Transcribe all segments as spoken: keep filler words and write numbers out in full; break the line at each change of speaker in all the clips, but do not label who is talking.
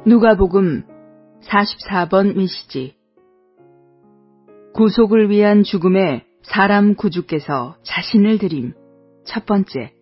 누가복음 사십사 번 메시지. 구속을 위한 죽음에 사람 구주께서 자신을 드림. 첫 번째.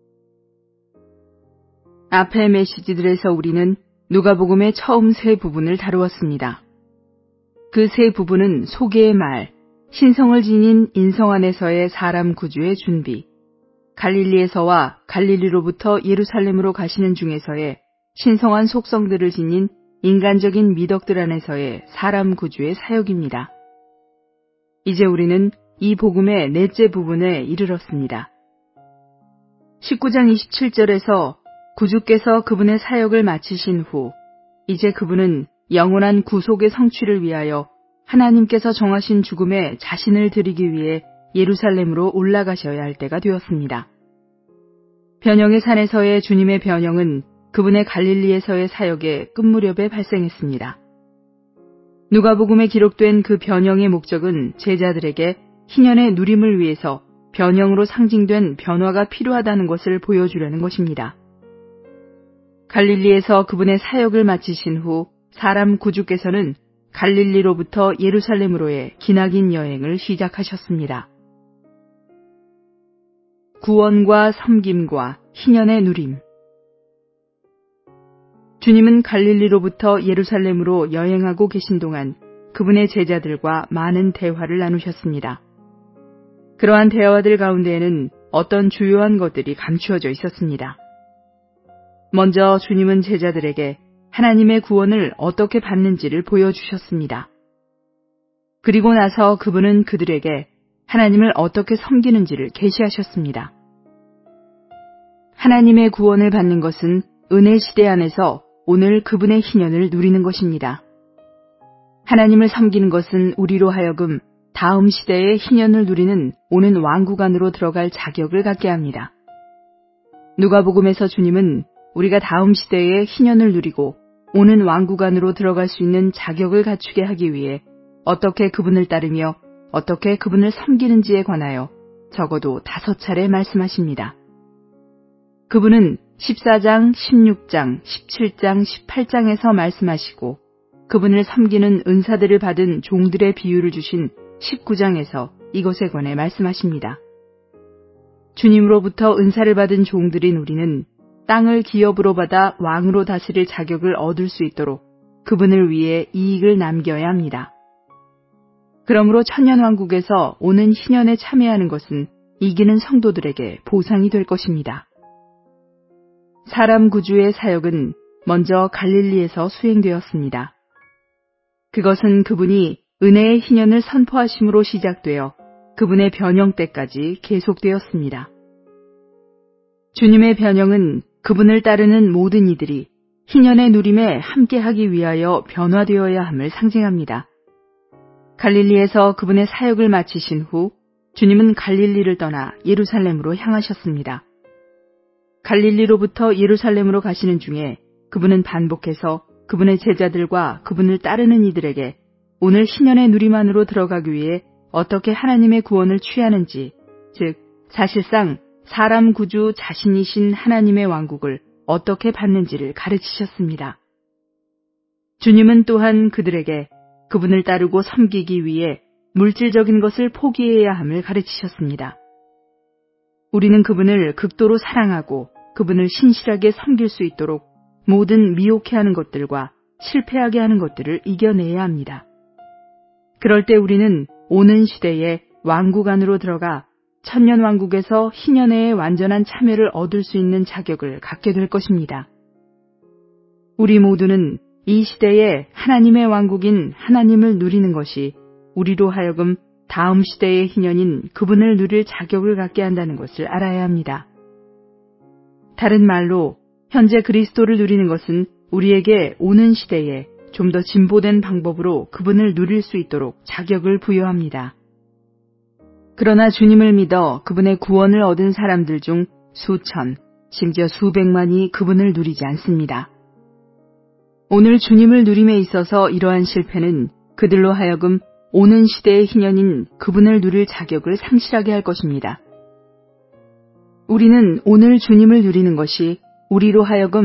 앞의 메시지들에서 우리는 누가복음의 처음 세 부분을 다루었습니다. 그 세 부분은 소개의 말, 신성을 지닌 인성 안에서의 사람 구주의 준비, 갈릴리에서와 갈릴리로부터 예루살렘으로 가시는 중에서의 신성한 속성들을 지닌 인간적인 미덕들 안에서의 사람 구주의 사역입니다. 이제 우리는 이 복음의 넷째 부분에 이르렀습니다. 십구 장 이십칠 절에서 구주께서 그분의 사역을 마치신 후 이제 그분은 영원한 구속의 성취를 위하여 하나님께서 정하신 죽음에 자신을 드리기 위해 예루살렘으로 올라가셔야 할 때가 되었습니다. 변형의 산에서의 주님의 변형은 그분의 갈릴리에서의 사역의 끝무렵에 발생했습니다. 누가복음에 기록된 그 변형의 목적은 제자들에게 희년의 누림을 위해서 변형으로 상징된 변화가 필요하다는 것을 보여주려는 것입니다. 갈릴리에서 그분의 사역을 마치신 후 사람 구주께서는 갈릴리로부터 예루살렘으로의 기나긴 여행을 시작하셨습니다. 구원과 섬김과 희년의 누림. 주님은 갈릴리로부터 예루살렘으로 여행하고 계신 동안 그분의 제자들과 많은 대화를 나누셨습니다. 그러한 대화들 가운데에는 어떤 주요한 것들이 감추어져 있었습니다. 먼저 주님은 제자들에게 하나님의 구원을 어떻게 받는지를 보여주셨습니다. 그리고 나서 그분은 그들에게 하나님을 어떻게 섬기는지를 계시하셨습니다. 하나님의 구원을 받는 것은 은혜 시대 안에서 오늘 그분의 희년을 누리는 것입니다. 하나님을 섬기는 것은 우리로 하여금 다음 시대의 희년을 누리는 오는 왕국 안으로 들어갈 자격을 갖게 합니다. 누가복음에서 주님은 우리가 다음 시대의 희년을 누리고 오는 왕국 안으로 들어갈 수 있는 자격을 갖추게 하기 위해 어떻게 그분을 따르며 어떻게 그분을 섬기는지에 관하여 적어도 다섯 차례 말씀하십니다. 그분은 십사 장, 십육 장, 십칠 장, 십팔 장에서 말씀하시고 그분을 섬기는 은사들을 받은 종들의 비유를 주신 십구 장에서 이것에 관해 말씀하십니다. 주님으로부터 은사를 받은 종들인 우리는 땅을 기업으로 받아 왕으로 다스릴 자격을 얻을 수 있도록 그분을 위해 이익을 남겨야 합니다. 그러므로 천년왕국에서 오는 희년에 참여하는 것은 이기는 성도들에게 보상이 될 것입니다. 사람 구주의 사역은 먼저 갈릴리에서 수행되었습니다. 그것은 그분이 은혜의 희년을 선포하심으로 시작되어 그분의 변형 때까지 계속되었습니다. 주님의 변형은 그분을 따르는 모든 이들이 희년의 누림에 함께하기 위하여 변화되어야 함을 상징합니다. 갈릴리에서 그분의 사역을 마치신 후 주님은 갈릴리를 떠나 예루살렘으로 향하셨습니다. 갈릴리로부터 예루살렘으로 가시는 중에 그분은 반복해서 그분의 제자들과 그분을 따르는 이들에게 오늘 희년의 누림 안으로 들어가기 위해 어떻게 하나님의 구원을 취하는지, 즉 사실상 사람 구주 자신이신 하나님의 왕국을 어떻게 받는지를 가르치셨습니다. 주님은 또한 그들에게 그분을 따르고 섬기기 위해 물질적인 것을 포기해야 함을 가르치셨습니다. 우리는 그분을 극도로 사랑하고 그분을 신실하게 섬길 수 있도록 모든 미혹해하는 것들과 실패하게 하는 것들을 이겨내야 합니다. 그럴 때 우리는 오는 시대에 왕국 안으로 들어가 천년왕국에서 희년의 완전한 참여를 얻을 수 있는 자격을 갖게 될 것입니다. 우리 모두는 이 시대에 하나님의 왕국인 하나님을 누리는 것이 우리로 하여금 다음 시대의 희년인 그분을 누릴 자격을 갖게 한다는 것을 알아야 합니다. 다른 말로 현재 그리스도를 누리는 것은 우리에게 오는 시대에 좀 더 진보된 방법으로 그분을 누릴 수 있도록 자격을 부여합니다. 그러나 주님을 믿어 그분의 구원을 얻은 사람들 중 수천, 심지어 수백만이 그분을 누리지 않습니다. 오늘 주님을 누림에 있어서 이러한 실패는 그들로 하여금 오는 시대의 희년인 그분을 누릴 자격을 상실하게 할 것입니다. 우리는 오늘 주님을 누리는 것이 우리로 하여금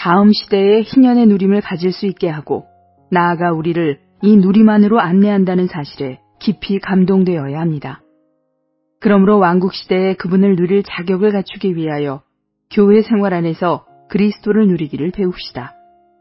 다음 시대에 희년의 누림을 가질 수 있게 하고 나아가 우리를 이 누림 안으로 안내한다는 사실에 깊이 감동되어야 합니다. 그러므로 왕국시대에 그분을 누릴 자격을 갖추기 위하여 교회 생활 안에서 그리스도를 누리기를 배웁시다.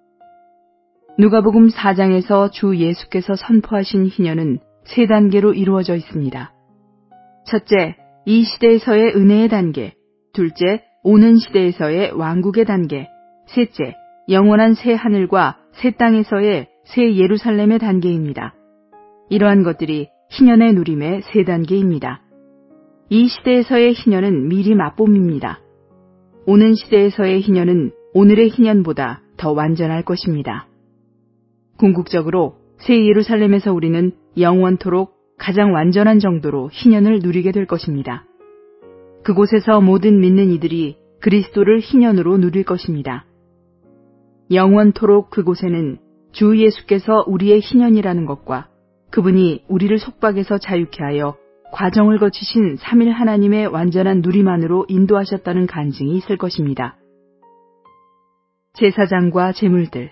누가복음 사 장에서 주 예수께서 선포하신 희년은 세 단계로 이루어져 있습니다. 첫째, 이 시대에서의 은혜의 단계. 둘째, 오는 시대에서의 왕국의 단계. 셋째, 영원한 새 하늘과 새 땅에서의 새 예루살렘의 단계입니다. 이러한 것들이 희년의 누림의 세 단계입니다. 이 시대에서의 희년은 미리 맛봄입니다. 오는 시대에서의 희년은 오늘의 희년보다 더 완전할 것입니다. 궁극적으로 새 예루살렘에서 우리는 영원토록 가장 완전한 정도로 희년을 누리게 될 것입니다. 그곳에서 모든 믿는 이들이 그리스도를 희년으로 누릴 것입니다. 영원토록 그곳에는 주 예수께서 우리의 희년이라는 것과 그분이 우리를 속박에서 자유케 하여 과정을 거치신 삼일 하나님의 완전한 누림안으로 인도하셨다는 간증이 있을 것입니다. 제사장과 제물들.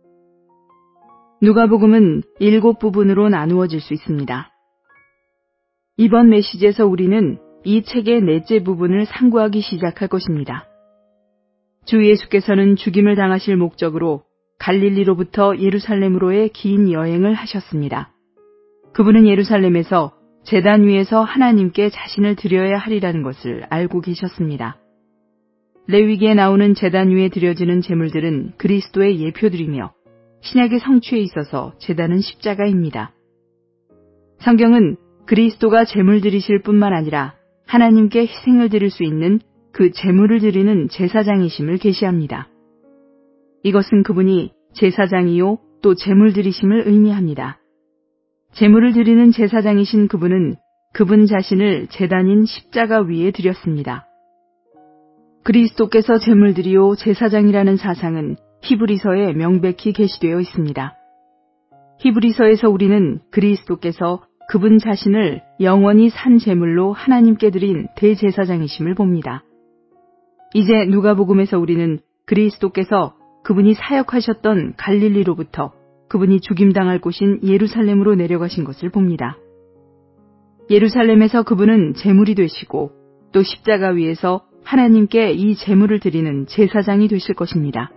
누가복음은 일곱 부분으로 나누어질 수 있습니다. 이번 메시지에서 우리는 이 책의 넷째 부분을 상고하기 시작할 것입니다. 주 예수께서는 죽임을 당하실 목적으로 갈릴리로부터 예루살렘으로의 긴 여행을 하셨습니다. 그분은 예루살렘에서 제단 위에서 하나님께 자신을 드려야 하리라는 것을 알고 계셨습니다. 레위기에 나오는 제단 위에 드려지는 제물들은 그리스도의 예표들이며 신약의 성취에 있어서 제단은 십자가입니다. 성경은 그리스도가 제물 드리실 뿐만 아니라 하나님께 희생을 드릴 수 있는 그 제물을 드리는 제사장이심을 계시합니다. 이것은 그분이 제사장이요 또 제물 드리심을 의미합니다. 제물을 드리는 제사장이신 그분은 그분 자신을 제단인 십자가 위에 드렸습니다. 그리스도께서 제물 드리오 제사장이라는 사상은 히브리서에 명백히 게시되어 있습니다. 히브리서에서 우리는 그리스도께서 그분 자신을 영원히 산 제물로 하나님께 드린 대제사장이심을 봅니다. 이제 누가복음에서 우리는 그리스도께서 그분이 사역하셨던 갈릴리로부터 그분이 죽임당할 곳인 예루살렘으로 내려가신 것을 봅니다. 예루살렘에서 그분은 제물이 되시고 또 십자가 위에서 하나님께 이 제물을 드리는 제사장이 되실 것입니다.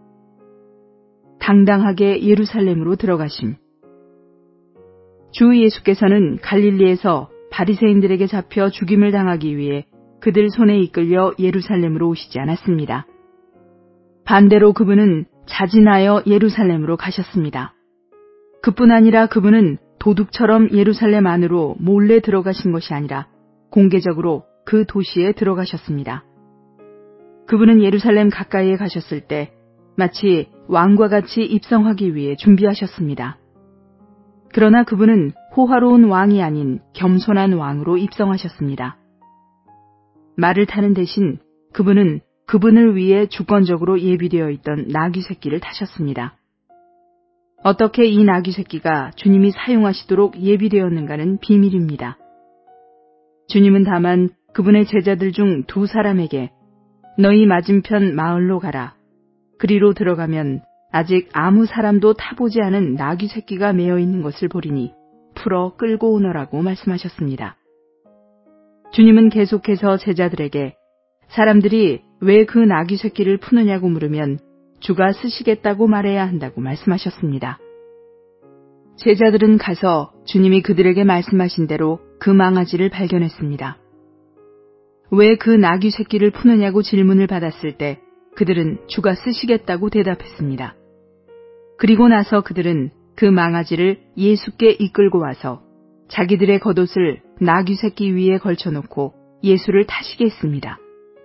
당당하게 예루살렘으로 들어가심. 주 예수께서는 갈릴리에서 바리새인들에게 잡혀 죽임을 당하기 위해 그들 손에 이끌려 예루살렘으로 오시지 않았습니다. 반대로 그분은 자진하여 예루살렘으로 가셨습니다. 그뿐 아니라 그분은 도둑처럼 예루살렘 안으로 몰래 들어가신 것이 아니라 공개적으로 그 도시에 들어가셨습니다. 그분은 예루살렘 가까이에 가셨을 때 마치 왕과 같이 입성하기 위해 준비하셨습니다. 그러나 그분은 호화로운 왕이 아닌 겸손한 왕으로 입성하셨습니다. 말을 타는 대신 그분은 그분을 위해 주권적으로 예비되어 있던 나귀 새끼를 타셨습니다. 어떻게 이 나귀 새끼가 주님이 사용하시도록 예비되었는가는 비밀입니다. 주님은 다만 그분의 제자들 중 두 사람에게 너희 맞은편 마을로 가라. 그리로 들어가면 아직 아무 사람도 타보지 않은 나귀 새끼가 매어 있는 것을 보리니 풀어 끌고 오너라고 말씀하셨습니다. 주님은 계속해서 제자들에게 사람들이 왜 그 나귀 새끼를 푸느냐고 물으면 주가 쓰시겠다고 말해야 한다고 말씀하셨습니다. 제자들은 가서 주님이 그들에게 말씀하신 대로 그 망아지를 발견했습니다. 왜 그 나귀 새끼를 푸느냐고 질문을 받았을 때 그들은 주가 쓰시겠다고 대답했습니다. 그리고 나서 그들은 그 망아지를 예수께 이끌고 와서 자기들의 겉옷을 나귀 새끼 위에 걸쳐놓고 예수를 타시게 했습니다.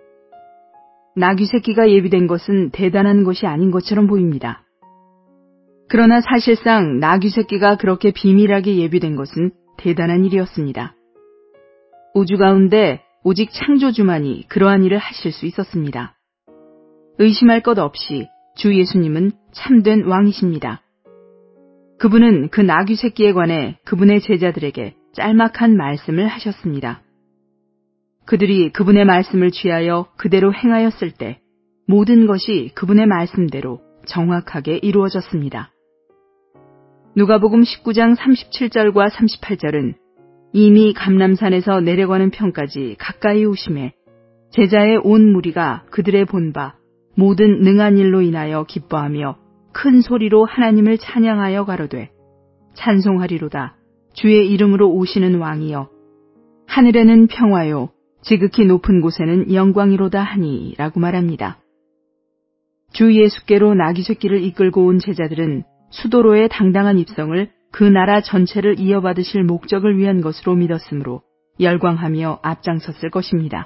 나귀 새끼가 예비된 것은 대단한 것이 아닌 것처럼 보입니다. 그러나 사실상 나귀 새끼가 그렇게 비밀하게 예비된 것은 대단한 일이었습니다. 우주 가운데 오직 창조주만이 그러한 일을 하실 수 있었습니다. 의심할 것 없이 주 예수님은 참된 왕이십니다. 그분은 그 나귀 새끼에 관해 그분의 제자들에게 짤막한 말씀을 하셨습니다. 그들이 그분의 말씀을 취하여 그대로 행하였을 때 모든 것이 그분의 말씀대로 정확하게 이루어졌습니다. 누가복음 십구 장 삼십칠 절과 삼십팔 절은 이미 감람산에서 내려가는 편까지 가까이 오심에 제자의 온 무리가 그들의 본바 모든 능한 일로 인하여 기뻐하며 큰 소리로 하나님을 찬양하여 가로되 찬송하리로다 주의 이름으로 오시는 왕이여 하늘에는 평화요 지극히 높은 곳에는 영광이로다 하니 라고 말합니다. 주 예수께로 나귀 새끼를 이끌고 온 제자들은 수도로의 당당한 입성을 그 나라 전체를 이어받으실 목적을 위한 것으로 믿었으므로 열광하며 앞장섰을 것입니다.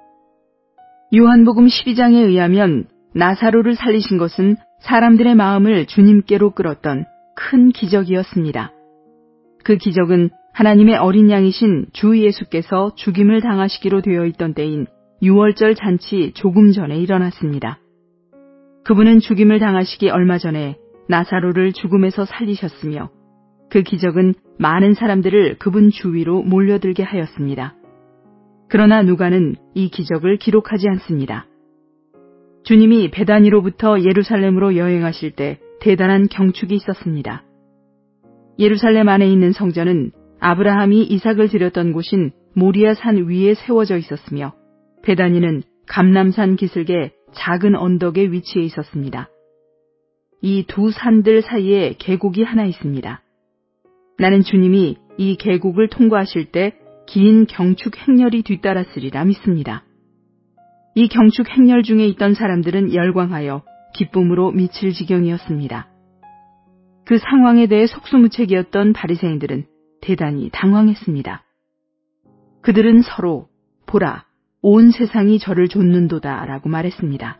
요한복음 십이 장에 의하면 나사로를 살리신 것은 사람들의 마음을 주님께로 끌었던 큰 기적이었습니다. 그 기적은 하나님의 어린 양이신 주 예수께서 죽임을 당하시기로 되어 있던 때인 유월절 잔치 조금 전에 일어났습니다. 그분은 죽임을 당하시기 얼마 전에 나사로를 죽음에서 살리셨으며 그 기적은 많은 사람들을 그분 주위로 몰려들게 하였습니다. 그러나 누가는 이 기적을 기록하지 않습니다. 주님이 베다니로부터 예루살렘으로 여행하실 때 대단한 경축이 있었습니다. 예루살렘 안에 있는 성전은 아브라함이 이삭을 드렸던 곳인 모리아 산 위에 세워져 있었으며 베다니는 감람산 기슭의 작은 언덕에 위치해 있었습니다. 이 두 산들 사이에 계곡이 하나 있습니다. 나는 주님이 이 계곡을 통과하실 때 긴 경축 행렬이 뒤따랐으리라 믿습니다. 이 경축 행렬 중에 있던 사람들은 열광하여 기쁨으로 미칠 지경이었습니다. 그 상황에 대해 속수무책이었던 바리새인들은 대단히 당황했습니다. 그들은 서로 보라, 온 세상이 저를 좇는도다 라고 말했습니다.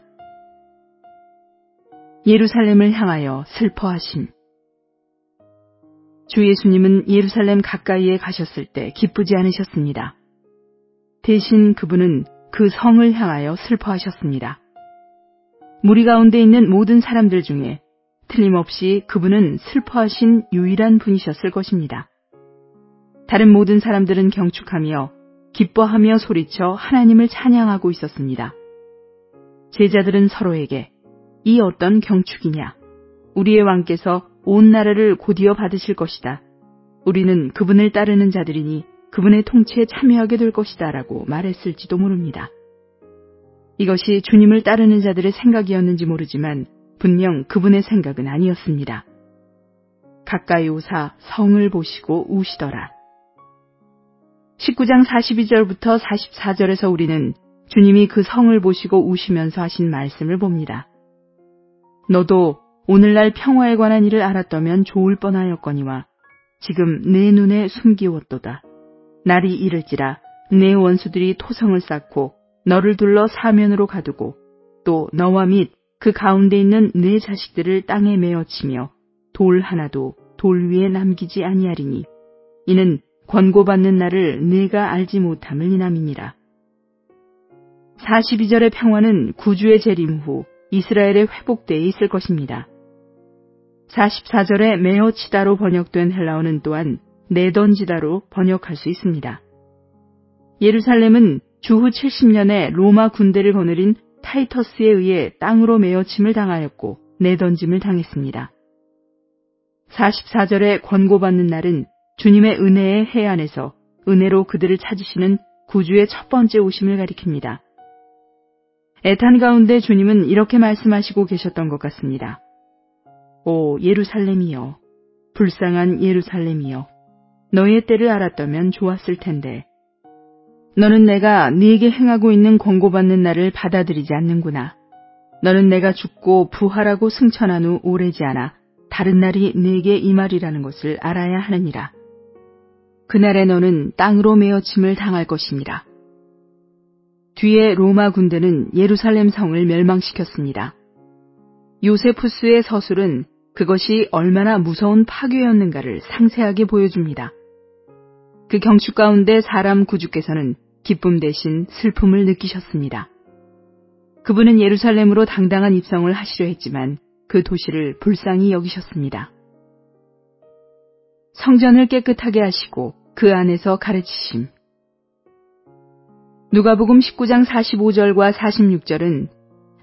예루살렘을 향하여 슬퍼하심. 주 예수님은 예루살렘 가까이에 가셨을 때 기쁘지 않으셨습니다. 대신 그분은 그 성을 향하여 슬퍼하셨습니다. 무리 가운데 있는 모든 사람들 중에 틀림없이 그분은 슬퍼하신 유일한 분이셨을 것입니다. 다른 모든 사람들은 경축하며 기뻐하며 소리쳐 하나님을 찬양하고 있었습니다. 제자들은 서로에게 이 어떤 경축이냐? 우리의 왕께서 온 나라를 곧이어 받으실 것이다. 우리는 그분을 따르는 자들이니 그분의 통치에 참여하게 될 것이다 라고 말했을지도 모릅니다. 이것이 주님을 따르는 자들의 생각이었는지 모르지만 분명 그분의 생각은 아니었습니다. 가까이 오사 성을 보시고 우시더라. 십구 장 사십이 절부터 사십사 절에서 우리는 주님이 그 성을 보시고 우시면서 하신 말씀을 봅니다. 너도 오늘날 평화에 관한 일을 알았다면 좋을 뻔하였거니와 지금 내 눈에 숨기웠도다. 날이 이를지라 내 원수들이 토성을 쌓고 너를 둘러 사면으로 가두고 또 너와 및 그 가운데 있는 네 자식들을 땅에 메어치며 돌 하나도 돌 위에 남기지 아니하리니 이는 권고받는 날을 네가 알지 못함을 이남이니라. 사십이 절의 평화는 구주의 재림 후 이스라엘의 회복대에 있을 것입니다. 사십사 절에 메어치다로 번역된 헬라어는 또한 내던지다로 번역할 수 있습니다. 예루살렘은 주후 칠십 년에 로마 군대를 거느린 타이터스에 의해 땅으로 메어침을 당하였고 내던짐을 당했습니다. 사십사 절에 권고받는 날은 주님의 은혜의 해안에서 은혜로 그들을 찾으시는 구주의 첫 번째 오심을 가리킵니다. 애탄 가운데 주님은 이렇게 말씀하시고 계셨던 것 같습니다. 오 예루살렘이여, 불쌍한 예루살렘이여, 너의 때를 알았다면 좋았을 텐데 너는 내가 네게 행하고 있는 권고받는 날을 받아들이지 않는구나. 너는 내가 죽고 부활하고 승천한 후 오래지 않아 다른 날이 네게 임하리라는 것을 알아야 하느니라. 그날에 너는 땅으로 메어침을 당할 것이니라. 뒤에 로마 군대는 예루살렘 성을 멸망시켰습니다. 요세푸스의 서술은 그것이 얼마나 무서운 파괴였는가를 상세하게 보여줍니다. 그 경축 가운데 사람 구주께서는 기쁨 대신 슬픔을 느끼셨습니다. 그분은 예루살렘으로 당당한 입성을 하시려 했지만 그 도시를 불쌍히 여기셨습니다. 성전을 깨끗하게 하시고 그 안에서 가르치심. 누가복음 십구 장 사십오 절과 사십육 절은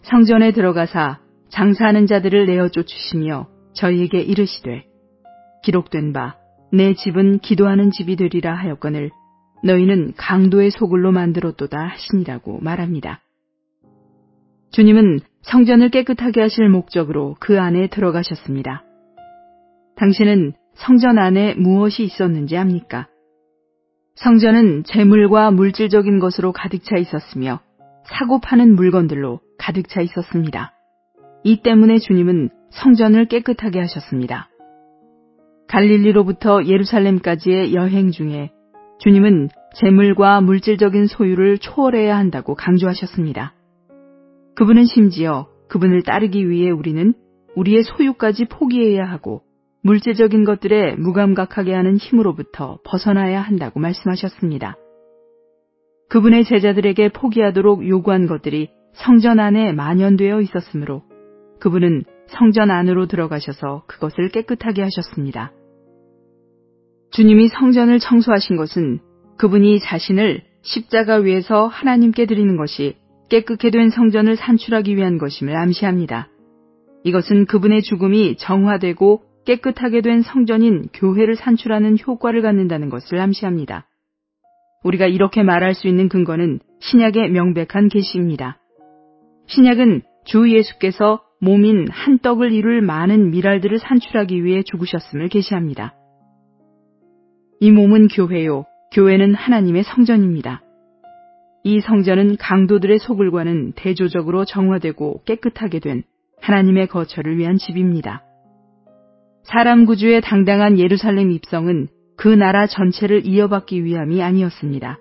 성전에 들어가사 장사하는 자들을 내어 쫓으시며 저희에게 이르시되 기록된 바 내 집은 기도하는 집이 되리라 하였거늘 너희는 강도의 소굴로 만들었도다 하시니라고 말합니다. 주님은 성전을 깨끗하게 하실 목적으로 그 안에 들어가셨습니다. 당신은 성전 안에 무엇이 있었는지 압니까? 성전은 재물과 물질적인 것으로 가득 차 있었으며 사고 파는 물건들로 가득 차 있었습니다. 이 때문에 주님은 성전을 깨끗하게 하셨습니다. 갈릴리로부터 예루살렘까지의 여행 중에 주님은 재물과 물질적인 소유를 초월해야 한다고 강조하셨습니다. 그분은 심지어 그분을 따르기 위해 우리는 우리의 소유까지 포기해야 하고 물질적인 것들에 무감각하게 하는 힘으로부터 벗어나야 한다고 말씀하셨습니다. 그분의 제자들에게 포기하도록 요구한 것들이 성전 안에 만연되어 있었으므로 그분은 성전 안으로 들어가셔서 그것을 깨끗하게 하셨습니다. 주님이 성전을 청소하신 것은 그분이 자신을 십자가 위에서 하나님께 드리는 것이 깨끗게 된 성전을 산출하기 위한 것임을 암시합니다. 이것은 그분의 죽음이 정화되고 깨끗하게 된 성전인 교회를 산출하는 효과를 갖는다는 것을 암시합니다. 우리가 이렇게 말할 수 있는 근거는 신약의 명백한 계시입니다. 신약은 주 예수께서 몸인 한 떡을 이룰 많은 미랄들을 산출하기 위해 죽으셨음을 계시합니다. 이 몸은 교회요, 교회는 하나님의 성전입니다. 이 성전은 강도들의 소굴과는 대조적으로 정화되고 깨끗하게 된 하나님의 거처를 위한 집입니다. 사람 구주의 당당한 예루살렘 입성은 그 나라 전체를 이어받기 위함이 아니었습니다.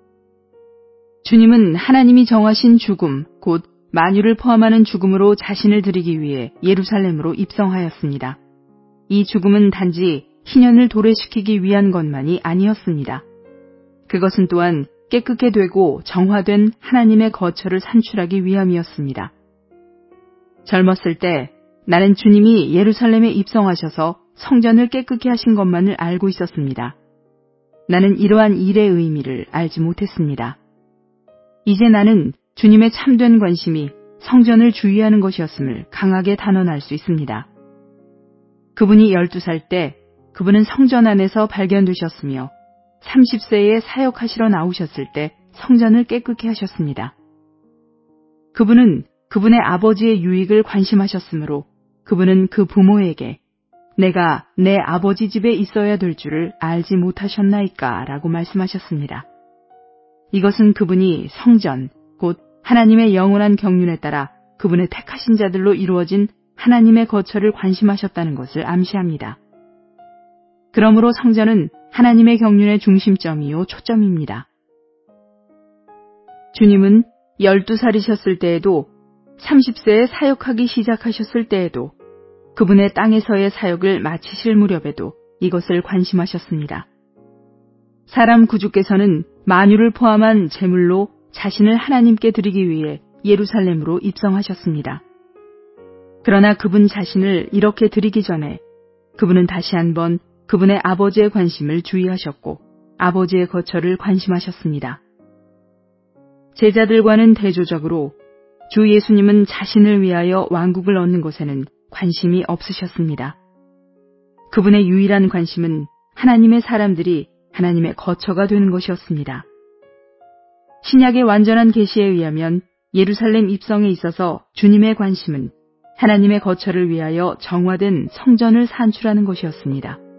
주님은 하나님이 정하신 죽음, 곧 만유를 포함하는 죽음으로 자신을 드리기 위해 예루살렘으로 입성하였습니다. 이 죽음은 단지 희년을 도래시키기 위한 것만이 아니었습니다. 그것은 또한 깨끗게 되고 정화된 하나님의 거처를 산출하기 위함이었습니다. 젊었을 때 나는 주님이 예루살렘에 입성하셔서 성전을 깨끗게 하신 것만을 알고 있었습니다. 나는 이러한 일의 의미를 알지 못했습니다. 이제 나는 주님의 참된 관심이 성전을 주의하는 것이었음을 강하게 단언할 수 있습니다. 그분이 열두 살 때 그분은 성전 안에서 발견되셨으며 삼십 세에 사역하시러 나오셨을 때 성전을 깨끗게 하셨습니다. 그분은 그분의 아버지의 유익을 관심하셨으므로 그분은 그 부모에게 내가 내 아버지 집에 있어야 될 줄을 알지 못하셨나이까 라고 말씀하셨습니다. 이것은 그분이 성전, 곧 하나님의 영원한 경륜에 따라 그분의 택하신 자들로 이루어진 하나님의 거처를 관심하셨다는 것을 암시합니다. 그러므로 성전은 하나님의 경륜의 중심점이요 초점입니다. 주님은 열두 살이셨을 때에도 삼십 세에 사역하기 시작하셨을 때에도 그분의 땅에서의 사역을 마치실 무렵에도 이것을 관심하셨습니다. 사람 구주께서는 만유를 포함한 제물로 자신을 하나님께 드리기 위해 예루살렘으로 입성하셨습니다. 그러나 그분 자신을 이렇게 드리기 전에 그분은 다시 한번 그분의 아버지의 관심을 주의하셨고 아버지의 거처를 관심하셨습니다. 제자들과는 대조적으로 주 예수님은 자신을 위하여 왕국을 얻는 것에는 관심이 없으셨습니다. 그분의 유일한 관심은 하나님의 사람들이 하나님의 거처가 되는 것이었습니다. 신약의 완전한 계시에 의하면 예루살렘 입성에 있어서 주님의 관심은 하나님의 거처를 위하여 정화된 성전을 산출하는 것이었습니다.